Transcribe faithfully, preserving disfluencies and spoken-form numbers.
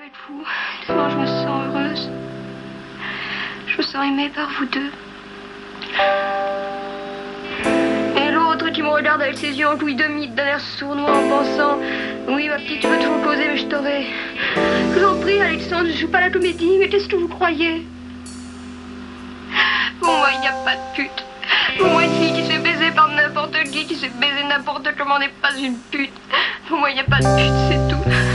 être fou, tellement je me sens heureuse. Je me sens aimée par vous deux. Et l'autre qui me regarde avec ses yeux enclouis de mythes, d'un air sournois en pensant: oui, ma petite, tu veux toujours causer, mais je t'aurai. Je vous en prie, Alexandre, je joue pas la comédie, mais qu'est-ce que vous croyez? Pour moi, il n'y a pas de pute. Pour moi, une fille qui se fait baiser par n'importe qui, qui se fait baiser n'importe comment n'est pas une pute. Pour moi, il n'y a pas de pute, c'est tout.